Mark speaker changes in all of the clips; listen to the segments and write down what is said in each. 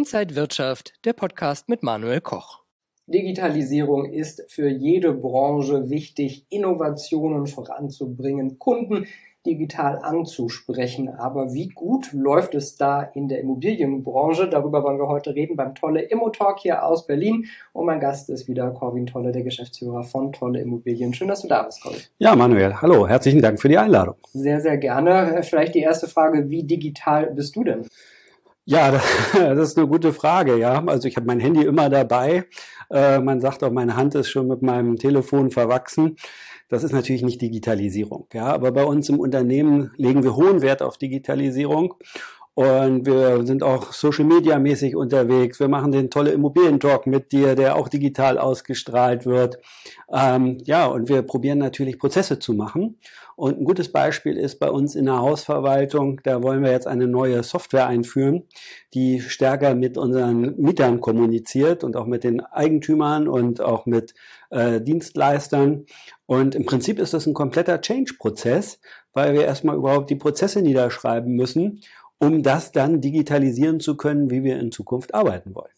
Speaker 1: Inside Wirtschaft, der Podcast mit Manuel Koch.
Speaker 2: Digitalisierung ist für jede Branche wichtig, Innovationen voranzubringen, Kunden digital anzusprechen. Aber wie gut läuft es da in der Immobilienbranche? Darüber wollen wir heute reden beim Tolle Immo-Talk hier aus Berlin. Und mein Gast ist wieder Corwin Tolle, der Geschäftsführer von Tolle Immobilien. Schön, dass du da bist, Corwin.
Speaker 3: Ja, Manuel, hallo, herzlichen Dank für die Einladung.
Speaker 2: Sehr, sehr gerne. Vielleicht die erste Frage, wie digital bist du denn?
Speaker 3: Ja, das ist eine gute Frage, ja. Also ich habe mein Handy immer dabei. Man sagt auch, meine Hand ist schon mit meinem Telefon verwachsen. Das ist natürlich nicht Digitalisierung, ja. Aber bei uns im Unternehmen legen wir hohen Wert auf Digitalisierung. Und wir sind auch Social-Media-mäßig unterwegs. Wir machen den Tolle Immobilien-Talk mit dir, der auch digital ausgestrahlt wird. Und wir probieren natürlich Prozesse zu machen. Und ein gutes Beispiel ist bei uns in der Hausverwaltung, da wollen wir jetzt eine neue Software einführen, die stärker mit unseren Mietern kommuniziert und auch mit den Eigentümern und auch mit Dienstleistern. Und im Prinzip ist das ein kompletter Change-Prozess, weil wir erstmal überhaupt die Prozesse niederschreiben müssen, um das dann digitalisieren zu können, wie wir in Zukunft arbeiten wollen.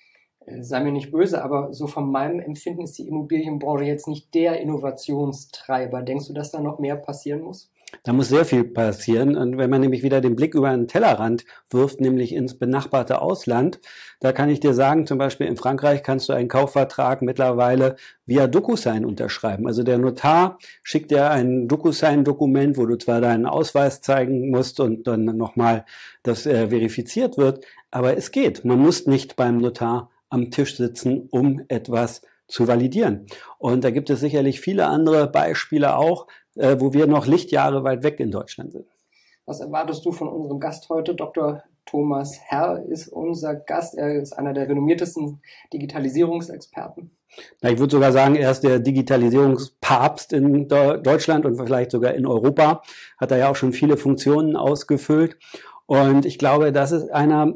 Speaker 2: Sei mir nicht böse, aber so von meinem Empfinden ist die Immobilienbranche jetzt nicht der Innovationstreiber. Denkst du, dass da noch mehr passieren muss?
Speaker 3: Da muss sehr viel passieren. Und wenn man nämlich wieder den Blick über den Tellerrand wirft, nämlich ins benachbarte Ausland, da kann ich dir sagen, zum Beispiel in Frankreich kannst du einen Kaufvertrag mittlerweile via DocuSign unterschreiben. Also der Notar schickt dir ein DocuSign-Dokument, wo du zwar deinen Ausweis zeigen musst und dann nochmal das verifiziert wird, aber es geht. Man muss nicht beim Notar am Tisch sitzen, um etwas zu validieren. Und da gibt es sicherlich viele andere Beispiele auch, wo wir noch Lichtjahre weit weg in Deutschland sind.
Speaker 2: Was erwartest du von unserem Gast heute? Dr. Thomas Herr ist unser Gast. Er ist einer der renommiertesten Digitalisierungsexperten.
Speaker 3: Na, ich würde sogar sagen, er ist der Digitalisierungspapst in Deutschland und vielleicht sogar in Europa. Hat er ja auch schon viele Funktionen ausgefüllt. Und ich glaube, das ist einer,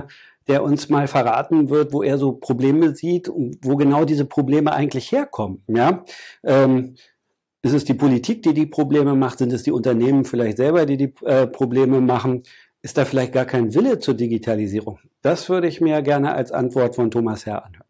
Speaker 3: der uns mal verraten wird, wo er so Probleme sieht und wo genau diese Probleme eigentlich herkommen. Ja? Ist es die Politik, die die Probleme macht? Sind es die Unternehmen vielleicht selber, die die Probleme machen? Ist da vielleicht gar kein Wille zur Digitalisierung? Das würde ich mir gerne als Antwort von Thomas Herr anhören.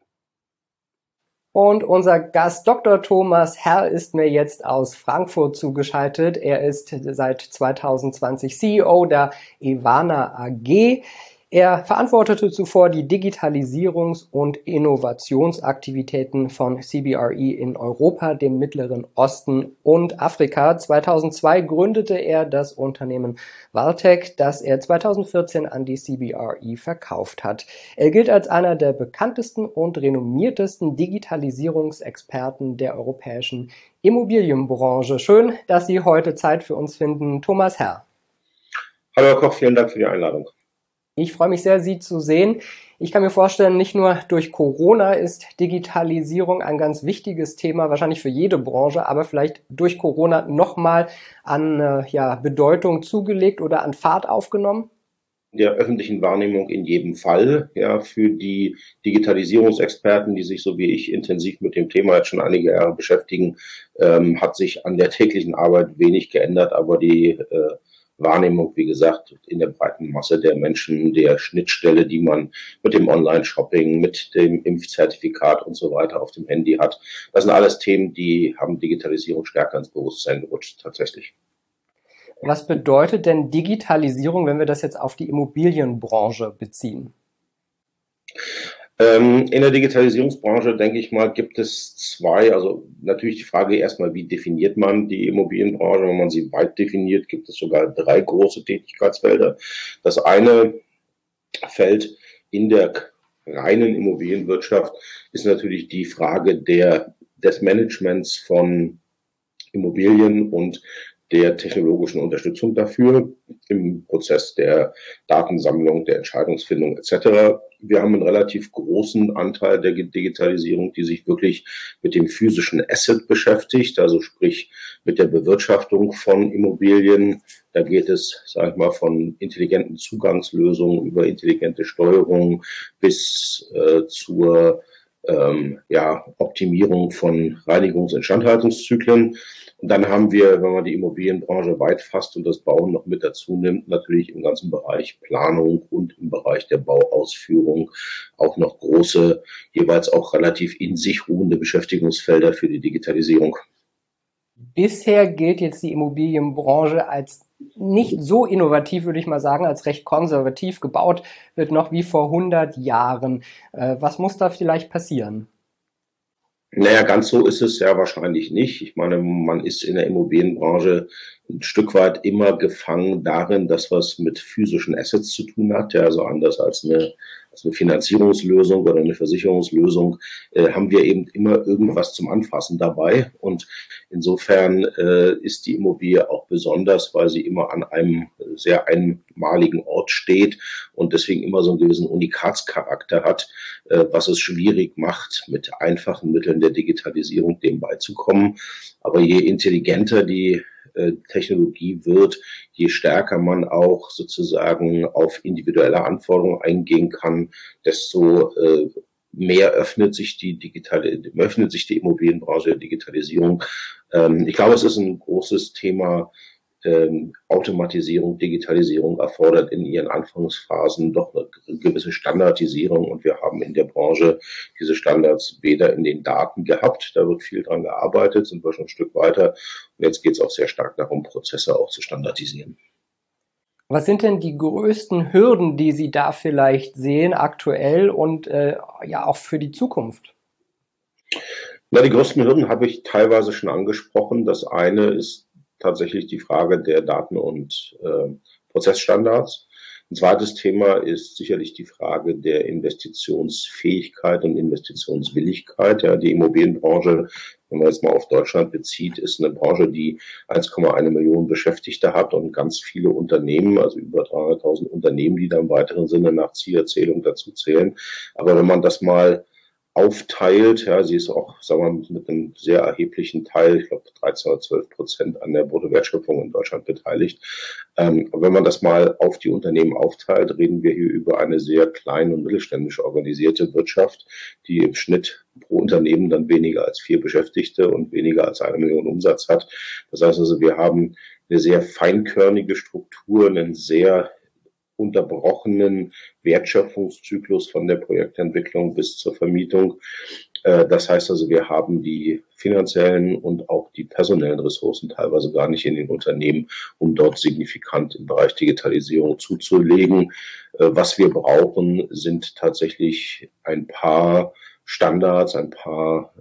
Speaker 2: Und unser Gast Dr. Thomas Herr ist mir jetzt aus Frankfurt zugeschaltet. Er ist seit 2020 CEO der Evana AG. Er verantwortete zuvor die Digitalisierungs- und Innovationsaktivitäten von CBRE in Europa, dem Mittleren Osten und Afrika. 2002 gründete er das Unternehmen Valtech, das er 2014 an die CBRE verkauft hat. Er gilt als einer der bekanntesten und renommiertesten Digitalisierungsexperten der europäischen Immobilienbranche. Schön, dass Sie heute Zeit für uns finden. Thomas Herr.
Speaker 4: Hallo Herr Koch, vielen Dank für die Einladung.
Speaker 2: Ich freue mich sehr, Sie zu sehen. Ich kann mir vorstellen, nicht nur durch Corona ist Digitalisierung ein ganz wichtiges Thema, wahrscheinlich für jede Branche, aber vielleicht durch Corona nochmal an Bedeutung zugelegt oder an Fahrt aufgenommen?
Speaker 4: Der öffentlichen Wahrnehmung in jedem Fall. Ja, für die Digitalisierungsexperten, die sich so wie ich intensiv mit dem Thema jetzt schon einige Jahre beschäftigen, hat sich an der täglichen Arbeit wenig geändert, aber die Wahrnehmung, wie gesagt, in der breiten Masse der Menschen, der Schnittstelle, die man mit dem Online-Shopping, mit dem Impfzertifikat und so weiter auf dem Handy hat. Das sind alles Themen, die haben Digitalisierung stärker ins Bewusstsein gerutscht, tatsächlich.
Speaker 2: Was bedeutet denn Digitalisierung, wenn wir das jetzt auf die Immobilienbranche beziehen?
Speaker 4: In der Digitalisierungsbranche, denke ich mal, gibt es zwei, also natürlich die Frage erstmal, wie definiert man die Immobilienbranche? Wenn man sie weit definiert, gibt es sogar 3 große Tätigkeitsfelder. Das eine Feld in der reinen Immobilienwirtschaft ist natürlich die Frage des Managements von Immobilien und der technologischen Unterstützung dafür im Prozess der Datensammlung, der Entscheidungsfindung etc. Wir haben einen relativ großen Anteil der Digitalisierung, die sich wirklich mit dem physischen Asset beschäftigt, also sprich mit der Bewirtschaftung von Immobilien. Da geht es, sage ich mal, von intelligenten Zugangslösungen über intelligente Steuerung bis zur Optimierung von Reinigungs- und Instandhaltungszyklen. Und dann haben wir, wenn man die Immobilienbranche weit fasst und das Bauen noch mit dazu nimmt, natürlich im ganzen Bereich Planung und im Bereich der Bauausführung auch noch große, jeweils auch relativ in sich ruhende Beschäftigungsfelder für die Digitalisierung.
Speaker 2: Bisher gilt jetzt die Immobilienbranche als nicht so innovativ, würde ich mal sagen, als recht konservativ. Gebaut wird noch wie vor 100 Jahren. Was muss da vielleicht passieren?
Speaker 4: Naja, ganz so ist es ja wahrscheinlich nicht. Ich meine, man ist in der Immobilienbranche ein Stück weit immer gefangen darin, dass was mit physischen Assets zu tun hat. Ja, also anders als eine Finanzierungslösung oder eine Versicherungslösung haben wir eben immer irgendwas zum Anfassen dabei. Und insofern ist die Immobilie auch besonders, weil sie immer an einem sehr einmaligen Ort steht und deswegen immer so einen gewissen Unikatscharakter hat, was es schwierig macht, mit einfachen Mitteln der Digitalisierung dem beizukommen. Aber je intelligenter die Technologie wird, je stärker man auch sozusagen auf individuelle Anforderungen eingehen kann, desto mehr öffnet sich die Immobilienbranche der Digitalisierung. Ich glaube, es ist ein großes Thema. Automatisierung, Digitalisierung erfordert in ihren Anfangsphasen doch eine gewisse Standardisierung und wir haben in der Branche diese Standards weder in den Daten gehabt, da wird viel dran gearbeitet, sind wir schon ein Stück weiter und jetzt geht es auch sehr stark darum, Prozesse auch zu standardisieren.
Speaker 2: Was sind denn die größten Hürden, die Sie da vielleicht sehen aktuell und ja auch für die Zukunft?
Speaker 4: Na, die größten Hürden habe ich teilweise schon angesprochen. Das eine ist tatsächlich die Frage der Daten- und Prozessstandards. Ein zweites Thema ist sicherlich die Frage der Investitionsfähigkeit und Investitionswilligkeit. Ja, die Immobilienbranche, wenn man jetzt mal auf Deutschland bezieht, ist eine Branche, die 1,1 Millionen Beschäftigte hat und ganz viele Unternehmen, also über 300.000 Unternehmen, die da im weiteren Sinne nach Zielerzählung dazu zählen. Aber wenn man das mal aufteilt, ja, sie ist auch, sagen wir mal, mit einem sehr erheblichen Teil, ich glaube 13 oder 12% an der Bruttowertschöpfung in Deutschland beteiligt. Wenn man das mal auf die Unternehmen aufteilt, reden wir hier über eine sehr klein und mittelständisch organisierte Wirtschaft, die im Schnitt pro Unternehmen dann weniger als 4 Beschäftigte und weniger als 1 Million Umsatz hat. Das heißt also, wir haben eine sehr feinkörnige Struktur, einen sehr unterbrochenen Wertschöpfungszyklus von der Projektentwicklung bis zur Vermietung. Das heißt also, wir haben die finanziellen und auch die personellen Ressourcen teilweise gar nicht in den Unternehmen, um dort signifikant im Bereich Digitalisierung zuzulegen. Was wir brauchen, sind tatsächlich ein paar Standards, ein paar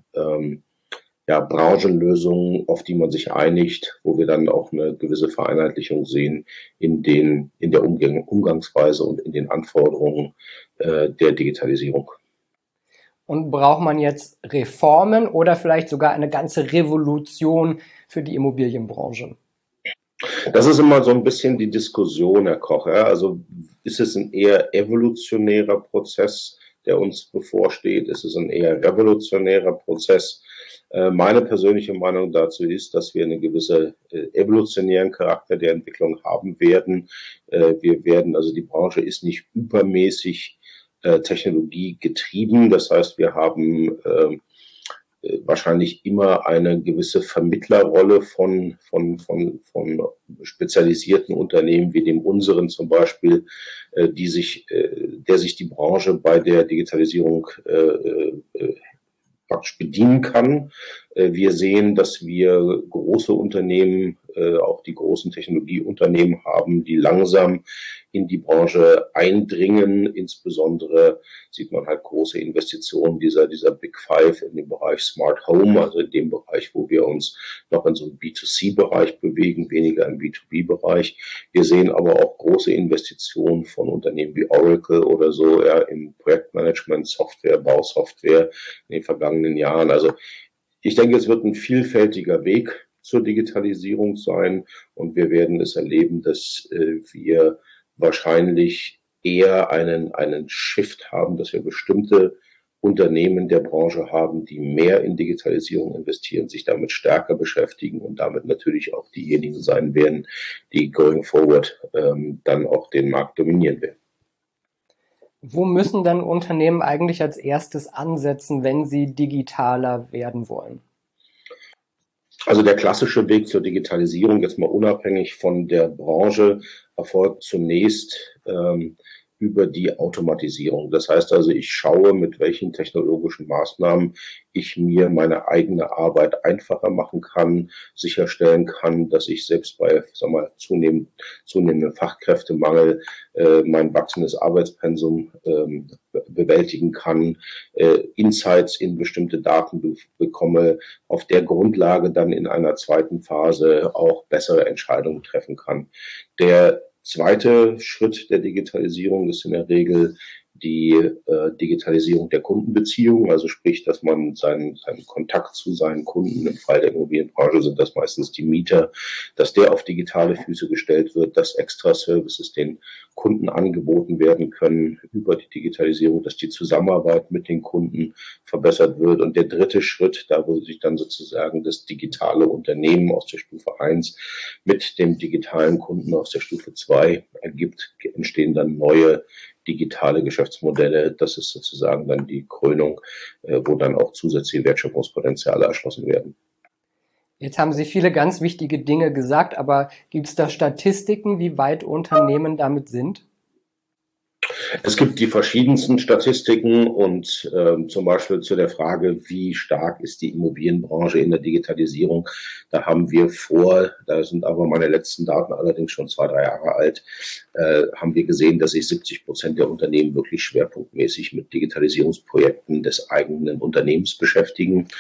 Speaker 4: Branchenlösungen, auf die man sich einigt, wo wir dann auch eine gewisse Vereinheitlichung sehen in der Umgangsweise und in den Anforderungen der Digitalisierung.
Speaker 2: Und braucht man jetzt Reformen oder vielleicht sogar eine ganze Revolution für die Immobilienbranche?
Speaker 4: Das ist immer so ein bisschen die Diskussion, Herr Koch. Ja? Also ist es ein eher evolutionärer Prozess, der uns bevorsteht? Ist es ein eher revolutionärer Prozess? Meine persönliche Meinung dazu ist, dass wir einen gewissen evolutionären Charakter der Entwicklung haben werden. Also die Branche ist nicht übermäßig technologiegetrieben. Das heißt, wir haben wahrscheinlich immer eine gewisse Vermittlerrolle von spezialisierten Unternehmen wie dem unseren zum Beispiel, der sich die Branche bei der Digitalisierung praktisch bedienen kann. Wir sehen, dass wir große Unternehmen, auch die großen Technologieunternehmen haben, die langsam in die Branche eindringen. Insbesondere sieht man halt große Investitionen dieser Big Five in dem Bereich Smart Home, also in dem Bereich, wo wir uns noch in so einem B2C-Bereich bewegen, weniger im B2B-Bereich. Wir sehen aber auch große Investitionen von Unternehmen wie Oracle oder so, ja, im Projektmanagement, Software, Bausoftware in den vergangenen Jahren. Also ich denke, es wird ein vielfältiger Weg zur Digitalisierung sein und wir werden es erleben, dass wir wahrscheinlich eher einen Shift haben, dass wir bestimmte Unternehmen der Branche haben, die mehr in Digitalisierung investieren, sich damit stärker beschäftigen und damit natürlich auch diejenigen sein werden, die going forward dann auch den Markt dominieren werden.
Speaker 2: Wo müssen dann Unternehmen eigentlich als erstes ansetzen, wenn sie digitaler werden wollen?
Speaker 4: Also der klassische Weg zur Digitalisierung, jetzt mal unabhängig von der Branche, erfolgt zunächst über die Automatisierung. Das heißt also, ich schaue, mit welchen technologischen Maßnahmen ich mir meine eigene Arbeit einfacher machen kann, sicherstellen kann, dass ich selbst bei, zunehmendem Fachkräftemangel mein wachsendes Arbeitspensum bewältigen kann, Insights in bestimmte Daten bekomme, auf der Grundlage dann in einer zweiten Phase auch bessere Entscheidungen treffen kann. Der zweite Schritt der Digitalisierung ist in der Regel die Digitalisierung der Kundenbeziehungen, also sprich, dass man seinen Kontakt zu seinen Kunden, im Fall der Immobilienbranche sind das meistens die Mieter, dass der auf digitale Füße gestellt wird, dass Extra-Services den Kunden angeboten werden können über die Digitalisierung, dass die Zusammenarbeit mit den Kunden verbessert wird. Und der dritte Schritt, da wo sich dann sozusagen das digitale Unternehmen aus der Stufe 1 mit dem digitalen Kunden aus der Stufe 2 ergibt, entstehen dann neue digitale Geschäftsmodelle. Das ist sozusagen dann die Krönung, wo dann auch zusätzliche Wertschöpfungspotenziale erschlossen werden.
Speaker 2: Jetzt haben Sie viele ganz wichtige Dinge gesagt, aber gibt es da Statistiken, wie weit Unternehmen damit sind?
Speaker 4: Es gibt die verschiedensten Statistiken und zum Beispiel zu der Frage, wie stark ist die Immobilienbranche in der Digitalisierung, da haben wir da sind aber meine letzten Daten allerdings schon 2-3 Jahre alt, haben wir gesehen, dass sich 70% der Unternehmen wirklich schwerpunktmäßig mit Digitalisierungsprojekten des eigenen Unternehmens beschäftigen.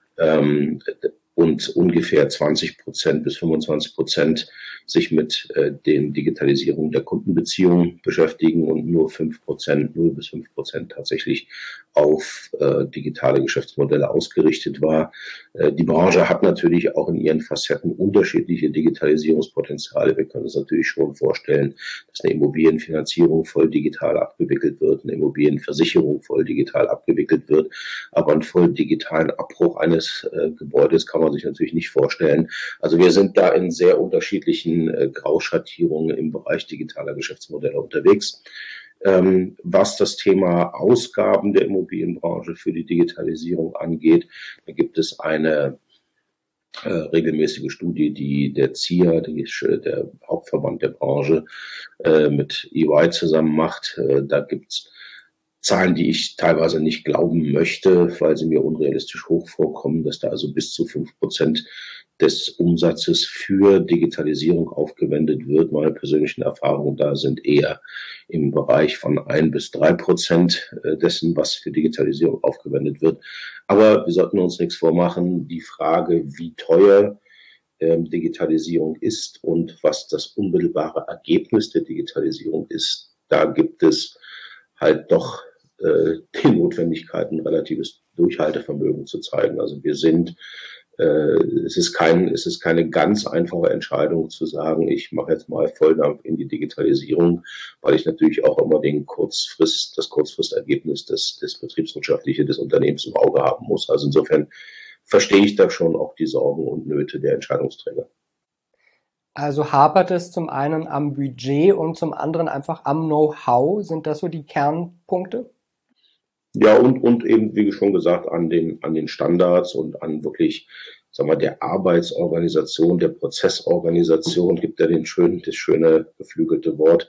Speaker 4: Und ungefähr 20% bis 25% sich mit den Digitalisierung der Kundenbeziehungen beschäftigen und nur 0 bis 5% tatsächlich auf digitale Geschäftsmodelle ausgerichtet war. Die Branche hat natürlich auch in ihren Facetten unterschiedliche Digitalisierungspotenziale. Wir können uns natürlich schon vorstellen, dass eine Immobilienfinanzierung voll digital abgewickelt wird, eine Immobilienversicherung voll digital abgewickelt wird, aber einen voll digitalen Abbruch eines Gebäudes kann man sich natürlich nicht vorstellen. Also wir sind da in sehr unterschiedlichen Grauschattierungen im Bereich digitaler Geschäftsmodelle unterwegs. Was das Thema Ausgaben der Immobilienbranche für die Digitalisierung angeht, da gibt es eine regelmäßige Studie, die der ZIA, der Hauptverband der Branche, mit EY zusammen macht. Da gibt's Zahlen, die ich teilweise nicht glauben möchte, weil sie mir unrealistisch hoch vorkommen, dass da also bis zu 5% des Umsatzes für Digitalisierung aufgewendet wird. Meine persönlichen Erfahrungen da sind eher im Bereich von 1 bis 3% dessen, was für Digitalisierung aufgewendet wird. Aber wir sollten uns nichts vormachen. Die Frage, wie teuer Digitalisierung ist und was das unmittelbare Ergebnis der Digitalisierung ist, da gibt es halt doch die Notwendigkeit, ein relatives Durchhaltevermögen zu zeigen. Also wir sind, es ist keine ganz einfache Entscheidung zu sagen, ich mache jetzt mal Volldampf in die Digitalisierung, weil ich natürlich auch immer das Kurzfristergebnis des Betriebswirtschaftlichen des Unternehmens im Auge haben muss. Also insofern verstehe ich da schon auch die Sorgen und Nöte der Entscheidungsträger.
Speaker 2: Also hapert es zum einen am Budget und zum anderen einfach am Know-how. Sind das so die Kernpunkte?
Speaker 4: Ja, und eben, wie schon gesagt, an den Standards und an wirklich, sagen wir, der Arbeitsorganisation, der Prozessorganisation, gibt ja das schöne geflügelte Wort,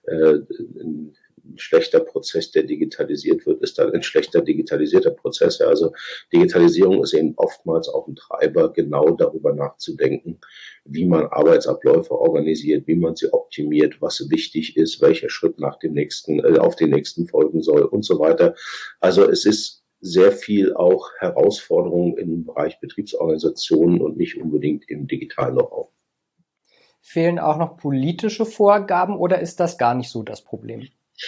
Speaker 4: ein schlechter Prozess, der digitalisiert wird, ist dann ein schlechter digitalisierter Prozess. Ja, also Digitalisierung ist eben oftmals auch ein Treiber, genau darüber nachzudenken, wie man Arbeitsabläufe organisiert, wie man sie optimiert, was wichtig ist, welcher Schritt auf den nächsten folgen soll und so weiter. Also es ist sehr viel auch Herausforderungen im Bereich Betriebsorganisationen und nicht unbedingt im digitalen Know-how.
Speaker 2: Fehlen auch noch politische Vorgaben oder ist das gar nicht so das Problem?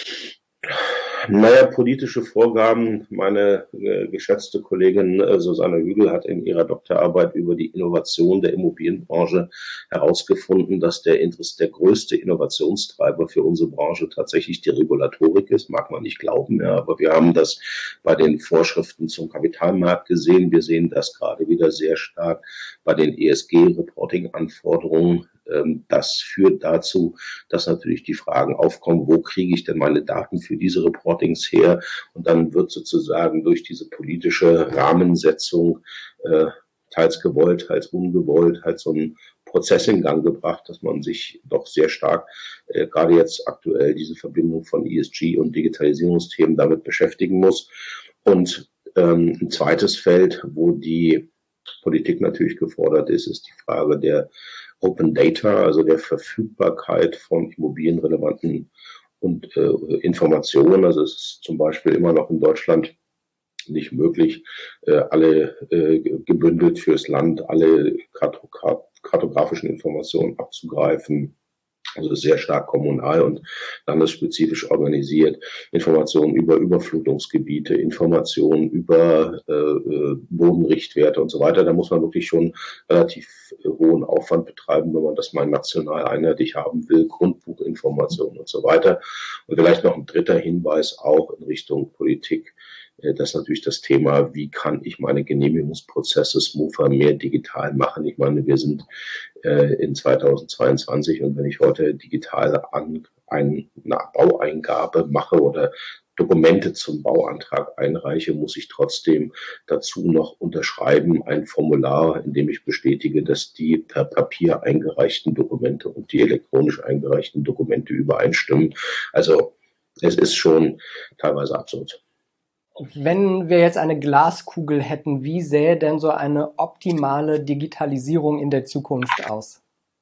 Speaker 4: Naja, politische Vorgaben. Meine geschätzte Kollegin Susanne Hügel hat in ihrer Doktorarbeit über die Innovation der Immobilienbranche herausgefunden, dass der größte Innovationstreiber für unsere Branche tatsächlich die Regulatorik ist. Mag man nicht glauben, ja, aber wir haben das bei den Vorschriften zum Kapitalmarkt gesehen. Wir sehen das gerade wieder sehr stark bei den ESG-Reporting-Anforderungen. Das führt dazu, dass natürlich die Fragen aufkommen, wo kriege ich denn meine Daten für diese Reportings her? Und dann wird sozusagen durch diese politische Rahmensetzung teils gewollt, teils ungewollt, halt so einen Prozess in Gang gebracht, dass man sich doch sehr stark, gerade jetzt aktuell diese Verbindung von ESG und Digitalisierungsthemen damit beschäftigen muss. Und ein zweites Feld, wo die Politik natürlich gefordert ist, ist die Frage der Open Data, also der Verfügbarkeit von immobilienrelevanten und Informationen. Also es ist zum Beispiel immer noch in Deutschland nicht möglich, alle gebündelt fürs Land, alle kartografischen Informationen abzugreifen. Also sehr stark kommunal und landesspezifisch organisiert. Informationen über Überflutungsgebiete, Informationen über Bodenrichtwerte und so weiter. Da muss man wirklich schon relativ hohen Aufwand betreiben, wenn man das mal national einheitlich haben will. Grundbuchinformationen und so weiter. Und vielleicht noch ein dritter Hinweis auch in Richtung Politik. Das ist natürlich das Thema, wie kann ich meine Genehmigungsprozesse smoother, mehr digital machen. Ich meine, wir sind in 2022 und wenn ich heute digital eine Baueingabe mache oder Dokumente zum Bauantrag einreiche, muss ich trotzdem dazu noch unterschreiben ein Formular, in dem ich bestätige, dass die per Papier eingereichten Dokumente und die elektronisch eingereichten Dokumente übereinstimmen. Also es ist schon teilweise absurd.
Speaker 2: Wenn wir jetzt eine Glaskugel hätten, wie sähe denn so eine optimale Digitalisierung in der Zukunft aus?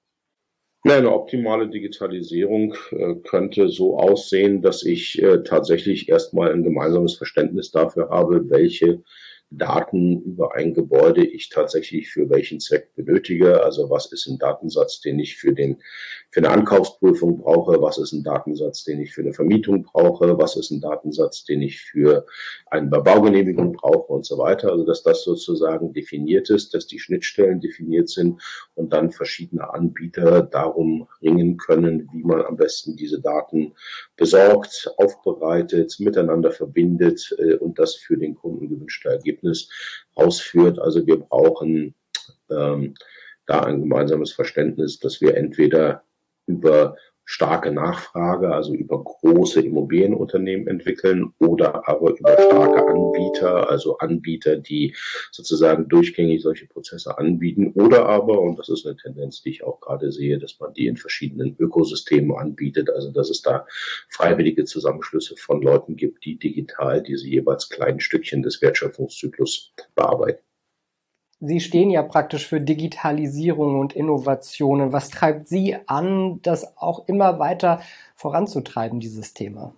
Speaker 4: Eine optimale Digitalisierung könnte so aussehen, dass ich tatsächlich erstmal ein gemeinsames Verständnis dafür habe, welche Daten über ein Gebäude ich tatsächlich für welchen Zweck benötige. Also was ist ein Datensatz, den ich für eine Ankaufsprüfung brauche? Was ist ein Datensatz, den ich für eine Vermietung brauche? Was ist ein Datensatz, den ich für eine Baugenehmigung brauche und so weiter? Also dass das sozusagen definiert ist, dass die Schnittstellen definiert sind und dann verschiedene Anbieter darum ringen können, wie man am besten diese Daten besorgt, aufbereitet, miteinander verbindet und das für den Kunden gewünschte Ergebnis ausführt. Also wir brauchen da ein gemeinsames Verständnis, dass wir entweder über starke Nachfrage, also über große Immobilienunternehmen entwickeln oder aber über starke Anbieter, also Anbieter, die sozusagen durchgängig solche Prozesse anbieten oder aber, und das ist eine Tendenz, die ich auch gerade sehe, dass man die in verschiedenen Ökosystemen anbietet, also dass es da freiwillige Zusammenschlüsse von Leuten gibt, die digital diese jeweils kleinen Stückchen des Wertschöpfungszyklus bearbeiten.
Speaker 2: Sie stehen ja praktisch für Digitalisierung und Innovationen. Was treibt Sie an, das auch immer weiter voranzutreiben, dieses Thema?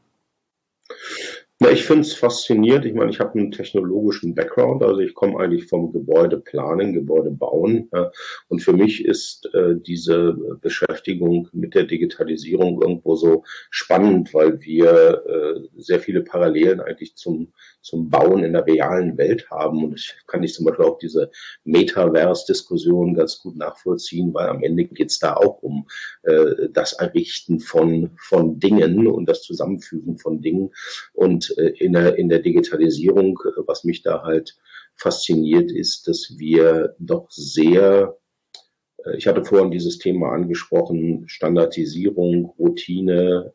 Speaker 4: Ja, ich finde es faszinierend. Ich meine, ich habe einen technologischen Background, also ich komme eigentlich vom Gebäudeplanen, Gebäudebauen. Ja, und für mich ist diese Beschäftigung mit der Digitalisierung irgendwo so spannend, weil wir sehr viele Parallelen eigentlich zum Bauen in der realen Welt haben. Und ich kann zum Beispiel auch diese Metaverse-Diskussion ganz gut nachvollziehen, weil am Ende geht es da auch um das Errichten von Dingen und das Zusammenfügen von Dingen. Und in der Digitalisierung, was mich da halt fasziniert, ist, dass wir doch sehr, ich hatte vorhin dieses Thema angesprochen, Standardisierung, Routine,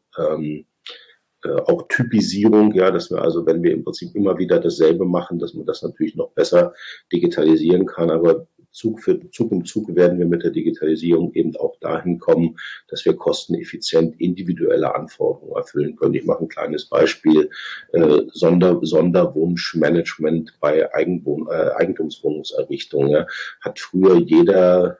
Speaker 4: auch Typisierung, ja, dass wir also, wenn wir im Prinzip immer wieder dasselbe machen, dass man das natürlich noch besser digitalisieren kann, aber Zug um Zug werden wir mit der Digitalisierung eben auch dahin kommen, dass wir kosteneffizient individuelle Anforderungen erfüllen können. Ich mache ein kleines Beispiel. Sonderwunschmanagement bei Eigentumswohnungserrichtung. Ja, hat früher jeder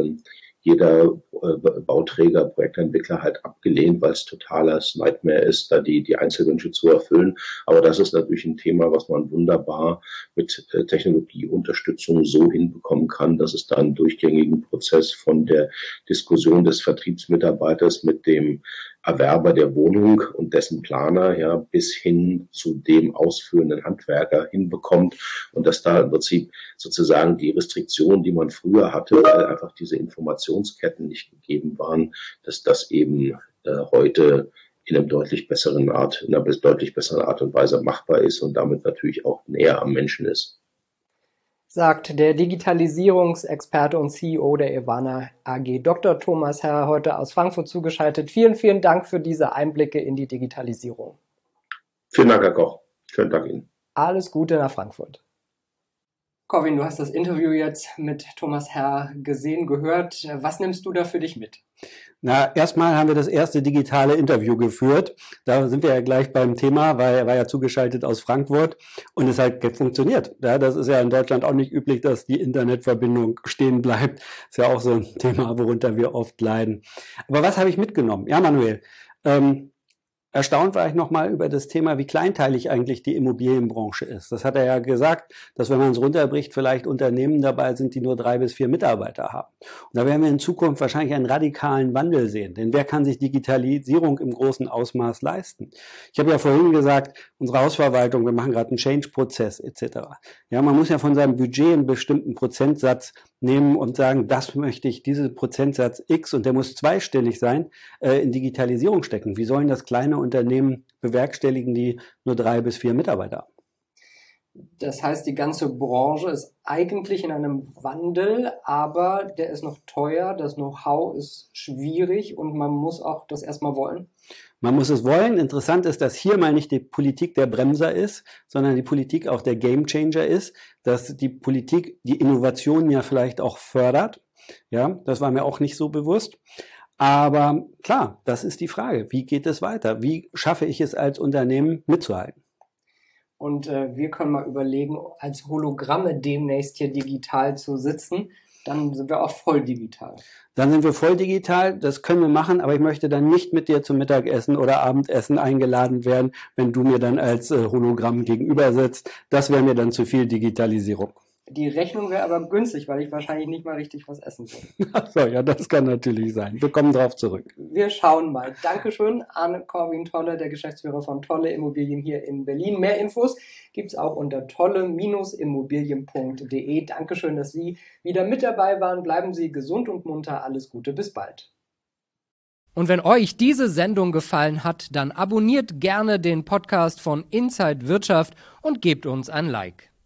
Speaker 4: Bauträger, Projektentwickler halt abgelehnt, weil es totales Nightmare ist, da die Einzelwünsche zu erfüllen. Aber das ist natürlich ein Thema, was man wunderbar mit Technologieunterstützung so hinbekommen kann, dass es da einen durchgängigen Prozess von der Diskussion des Vertriebsmitarbeiters mit dem Erwerber der Wohnung und dessen Planer, ja, bis hin zu dem ausführenden Handwerker hinbekommt und dass da im Prinzip sozusagen die Restriktionen, die man früher hatte, weil einfach diese Informationsketten nicht gegeben waren, dass das eben heute in einer deutlich besseren Art und Weise machbar ist und damit natürlich auch näher am Menschen ist.
Speaker 2: Sagt der Digitalisierungsexperte und CEO der Evana AG, Dr. Thomas Herr, heute aus Frankfurt zugeschaltet. Vielen, vielen Dank für diese Einblicke in die Digitalisierung.
Speaker 4: Vielen Dank, Herr Koch. Schönen Dank Ihnen.
Speaker 2: Alles Gute nach Frankfurt. Corwin, du hast das Interview jetzt mit Thomas Herr gesehen, gehört. Was nimmst du da für dich mit?
Speaker 3: Na, erstmal haben wir das erste digitale Interview geführt. Da sind wir ja gleich beim Thema, weil er war ja zugeschaltet aus Frankfurt und es hat funktioniert. Ja, das ist ja in Deutschland auch nicht üblich, dass die Internetverbindung stehen bleibt. Ist ja auch so ein Thema, worunter wir oft leiden. Aber was habe ich mitgenommen? Ja, Manuel, erstaunt war ich nochmal über das Thema, wie kleinteilig eigentlich die Immobilienbranche ist. Das hat er ja gesagt, dass wenn man es runterbricht, vielleicht Unternehmen dabei sind, die nur 3 bis 4 Mitarbeiter haben. Und da werden wir in Zukunft wahrscheinlich einen radikalen Wandel sehen. Denn wer kann sich Digitalisierung im großen Ausmaß leisten? Ich habe ja vorhin gesagt, unsere Hausverwaltung, wir machen gerade einen Change-Prozess etc. Ja, man muss ja von seinem Budget einen bestimmten Prozentsatz nehmen und sagen, das möchte ich, diesen Prozentsatz X, und der muss zweistellig sein, in Digitalisierung stecken. Wie sollen das kleine Unternehmen bewerkstelligen, die nur 3 bis 4 Mitarbeiter haben?
Speaker 2: Das heißt, die ganze Branche ist eigentlich in einem Wandel, aber der ist noch teuer, das Know-how ist schwierig und man muss auch das erstmal wollen.
Speaker 3: Man muss es wollen. Interessant ist, dass hier mal nicht die Politik der Bremser ist, sondern die Politik auch der Gamechanger ist, dass die Politik die Innovation ja vielleicht auch fördert. Ja, das war mir auch nicht so bewusst. Aber klar, das ist die Frage. Wie geht es weiter? Wie schaffe ich es als Unternehmen mitzuhalten?
Speaker 2: Und wir können mal überlegen, als Hologramme demnächst hier digital zu sitzen. Dann sind wir auch voll digital.
Speaker 3: Dann sind wir voll digital, das können wir machen, aber ich möchte dann nicht mit dir zum Mittagessen oder Abendessen eingeladen werden, wenn du mir dann als Hologramm gegenüber sitzt. Das wäre mir dann zu viel Digitalisierung.
Speaker 2: Die Rechnung wäre aber günstig, weil ich wahrscheinlich nicht mal richtig was essen würde.
Speaker 3: Ach so, ja, das kann natürlich sein. Wir kommen drauf zurück.
Speaker 2: Wir schauen mal. Dankeschön an Corwin Tolle, der Geschäftsführer von Tolle Immobilien hier in Berlin. Mehr Infos gibt's auch unter tolle-immobilien.de. Dankeschön, dass Sie wieder mit dabei waren. Bleiben Sie gesund und munter. Alles Gute, bis bald.
Speaker 1: Und wenn euch diese Sendung gefallen hat, dann abonniert gerne den Podcast von Inside Wirtschaft und gebt uns ein Like.